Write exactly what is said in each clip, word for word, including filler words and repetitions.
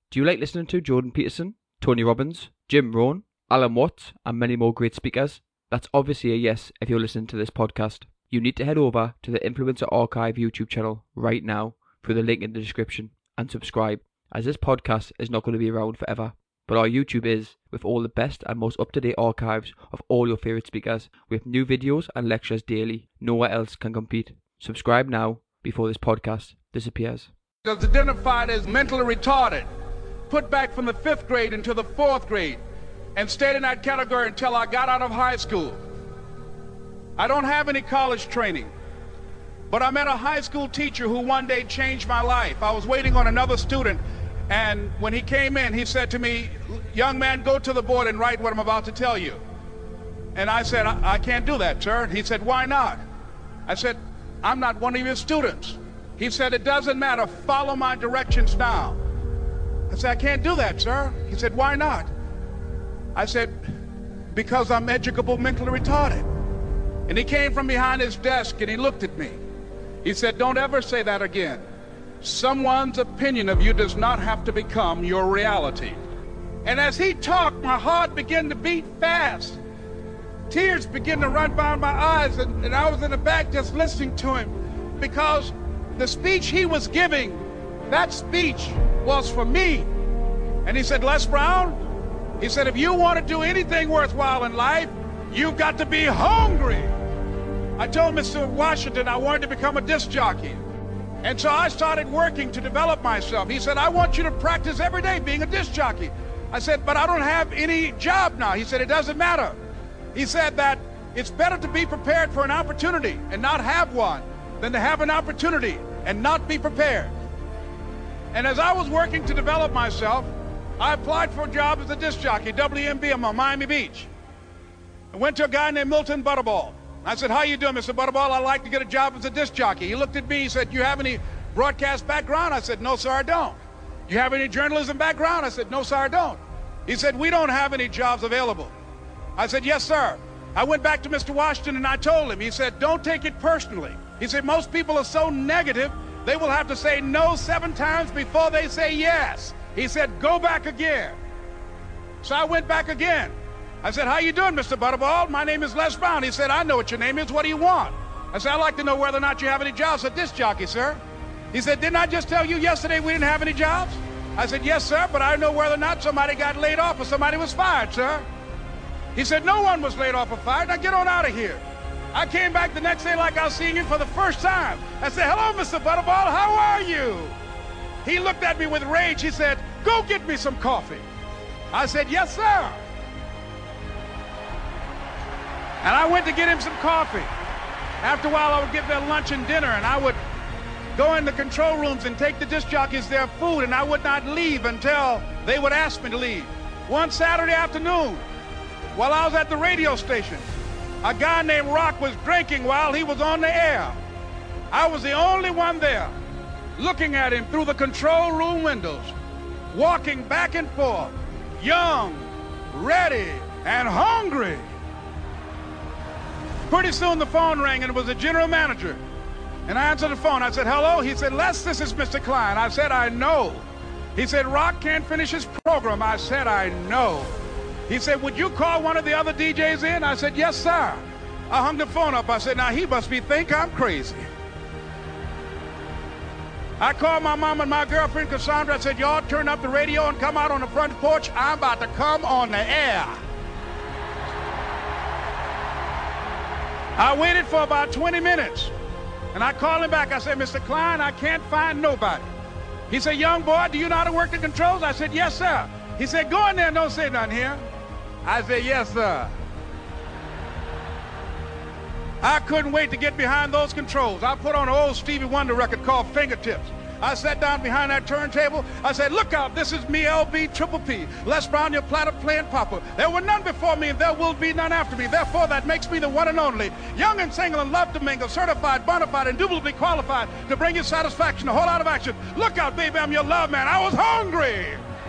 Do you like listening to Jordan Peterson, Tony Robbins, Jim Rohn, Alan Watts, and many more great speakers? That's obviously a yes if you're listening to this podcast. You need to head over to the Influencer Archive YouTube channel right now through the link in the description and subscribe, as this podcast is not going to be around forever. But our YouTube is, with all the best and most up-to-date archives of all your favourite speakers, with new videos and lectures daily. Nowhere else can compete. Subscribe now before this podcast disappears. Was identified as mentally retarded, put back from the fifth grade into the fourth grade, and stayed in that category until I got out of high school. I don't have any college training, but I met a high school teacher who one day changed my life. I was waiting on another student, and when he came in, he said to me, "Young man, go to the board and write what I'm about to tell you." And I said, I, I can't do that, sir. He said, "Why not?" I said, "I'm not one of your students." He said, "It doesn't matter. Follow my directions now." I said, "I can't do that, sir." He said, "Why not?" I said, "Because I'm educable mentally retarded." And he came from behind his desk and he looked at me. He said, "Don't ever say that again. Someone's opinion of you does not have to become your reality." And as he talked, my heart began to beat fast. Tears began to run down my eyes, and, and I was in the back just listening to him, because the speech he was giving, that speech was for me. And he said, "Les Brown," he said, "if you want to do anything worthwhile in life, you've got to be hungry." I told Mister Washington I wanted to become a disc jockey. And so I started working to develop myself. He said, "I want you to practice every day being a disc jockey." I said, "But I don't have any job now." He said, "It doesn't matter." He said that it's better to be prepared for an opportunity and not have one than to have an opportunity and not be prepared. And as I was working to develop myself, I applied for a job as a disc jockey, W M B M on Miami Beach. I went to a guy named Milton Butterball. I said, "How you doing, Mister Butterball? I'd like to get a job as a disc jockey." He looked at me, he said, "You have any broadcast background?" I said, "No, sir, I don't." "You have any journalism background?" I said, "No, sir, I don't." He said, "We don't have any jobs available." I said, "Yes, sir." I went back to Mister Washington and I told him. He said, "Don't take it personally." He said, "Most people are so negative, they will have to say no seven times before they say yes." He said, "Go back again." So I went back again. I said, "How you doing, Mister Butterball? My name is Les Brown." He said, "I know what your name is. What do you want?" I said, "I'd like to know whether or not you have any jobs at disc jockey, sir." He said, "Didn't I just tell you yesterday we didn't have any jobs?" I said, "Yes, sir, but I know whether or not somebody got laid off or somebody was fired, sir." He said, "No one was laid off or fired. Now get on out of here." I came back the next day like I was seeing him for the first time. I said, "Hello, Mister Butterball, how are you?" He looked at me with rage. He said, "Go get me some coffee." I said, "Yes, sir." And I went to get him some coffee. After a while, I would get their lunch and dinner, and I would go in the control rooms and take the disc jockeys their food, and I would not leave until they would ask me to leave. One Saturday afternoon, while I was at the radio station, a guy named Rock was drinking while he was on the air. I was the only one there, looking at him through the control room windows, walking back and forth, young, ready, and hungry. Pretty soon the phone rang, and it was the general manager. And I answered the phone. I said, "Hello?" He said, "Les, this is Mister Klein." I said, "I know." He said, "Rock can't finish his program." I said, "I know." He said, "Would you call one of the other D Js in?" I said, "Yes, sir." I hung the phone up. I said, "Now he must be think I'm crazy." I called my mom and my girlfriend, Cassandra. I said, "Y'all turn up the radio and come out on the front porch. I'm about to come on the air." I waited for about twenty minutes, and I called him back. I said, "Mister Klein, I can't find nobody." He said, "Young boy, do you know how to work the controls?" I said, "Yes, sir." He said, "Go in there and don't say nothing here." I said, "Yes, sir." I couldn't wait to get behind those controls. I put on an old Stevie Wonder record called Fingertips. I sat down behind that turntable. I said, "Look out, this is me, L B Triple P, Les Brown, your platter playing papa. There were none before me, and there will be none after me. Therefore, that makes me the one and only. Young and single and love to mingle, certified, bona fide, indubitably qualified to bring you satisfaction, a whole lot of action. Look out, baby, I'm your love man." I was hungry.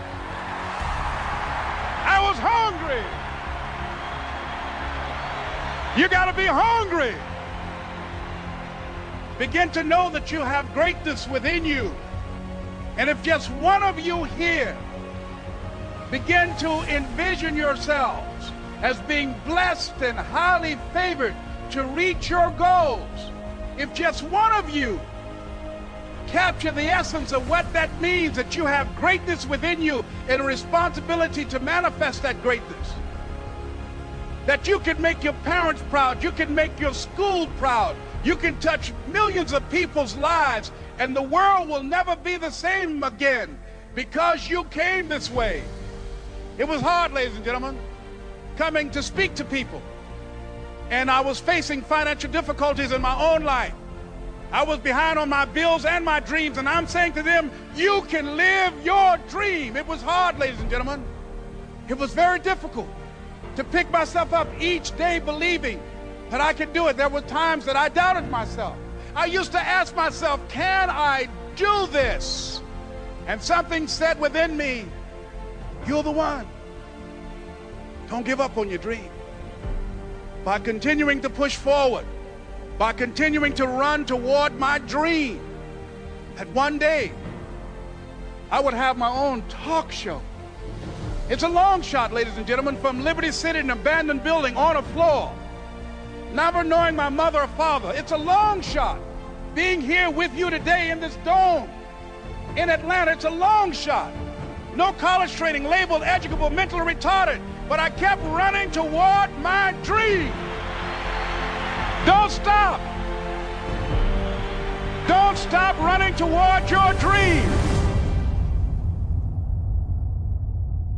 I was hungry. You got to be hungry. Begin to know that you have greatness within you. And if just one of you here begin to envision yourselves as being blessed and highly favored to reach your goals. If just one of you capture the essence of what that means, that you have greatness within you and a responsibility to manifest that greatness, that you can make your parents proud, you can make your school proud, you can touch millions of people's lives, and the world will never be the same again because you came this way. It was hard, ladies and gentlemen, coming to speak to people. And I was facing financial difficulties in my own life. I was behind on my bills and my dreams, and I'm saying to them, you can live your dream. It was hard, ladies and gentlemen. It was very difficult to pick myself up each day believing that I could do it. There were times that I doubted myself. I used to ask myself, can I do this? And something said within me, you're the one. Don't give up on your dream. By continuing to push forward, by continuing to run toward my dream, that one day I would have my own talk show. It's a long shot, ladies and gentlemen, from Liberty City, an abandoned building on a floor, never knowing my mother or father. It's a long shot. Being here with you today in this dome in Atlanta, it's a long shot. No college training, labeled educable, mentally retarded, but I kept running toward my dream. Don't stop. Don't stop running toward your dream.